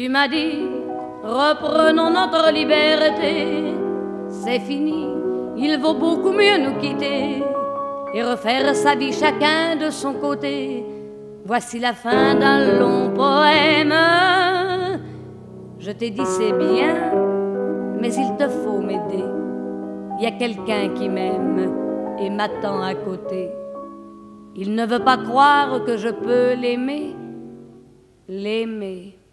Tu m'as dit, reprenons notre liberté. C'est fini, il vaut beaucoup mieux nous quitter et refaire sa vie chacun de son côté. Voici la fin d'un long poème. Je t'ai dit c'est bien, mais il te faut m'aider. Il y a quelqu'un qui m'aime et m'attend à côté. Il ne veut pas croire que je peux l'aimer, l'aimer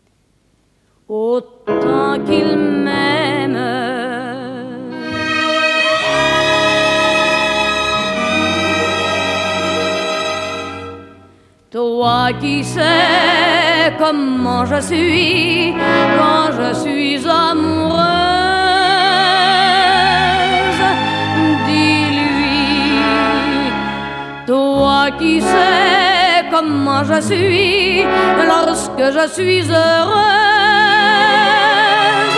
autant qu'il m'aime. Toi qui sais comment je suis quand je suis amoureuse, dis-lui. Toi qui sais comment je suis lorsque je suis heureuse,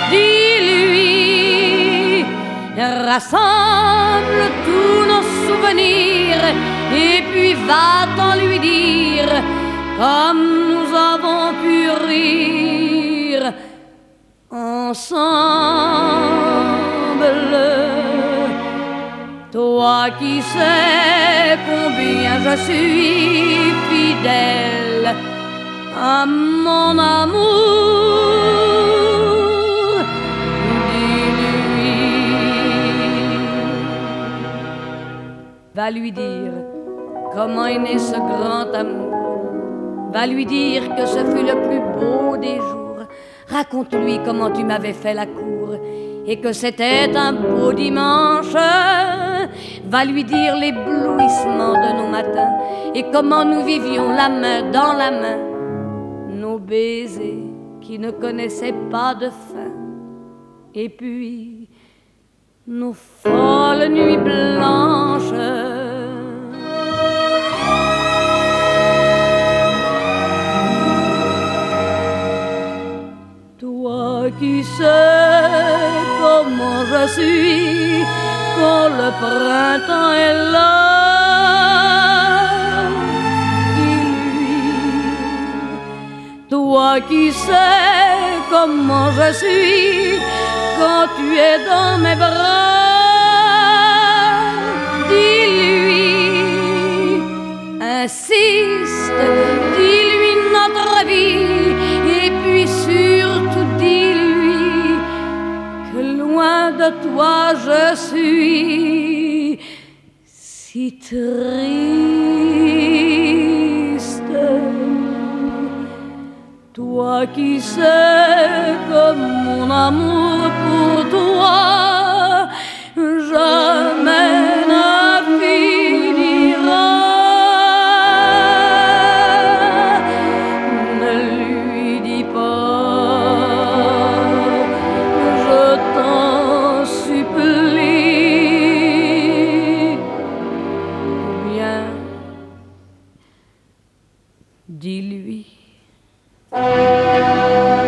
dis-lui. Rassemble tous nos souvenirs et puis va-t'en lui dire comme nous avons pu rire ensemble. Toi qui sais combien je suis fidèle à mon amour, dis-lui. Va lui dire comment est né ce grand amour. Va lui dire que ce fut le plus beau des jours. Raconte-lui comment tu m'avais fait la cour et que c'était un beau dimanche. Va lui dire l'éblouissement de nos matins et comment nous vivions la main dans la main, nos baisers qui ne connaissaient pas de fin. Et puis nos folles nuits blanches. Toi qui sais comment je suis quand le printemps est là, dis-lui. Toi qui sais comment je suis quand tu es dans mes bras, dis-lui. Insiste, dis-lui notre vie et puis surtout dis-lui que loin de toi je suis si triste. Toi qui sais que mon amour pour toi jamais ne finira. Ne lui dis pas, je t'en supplie. Viens, dis-lui.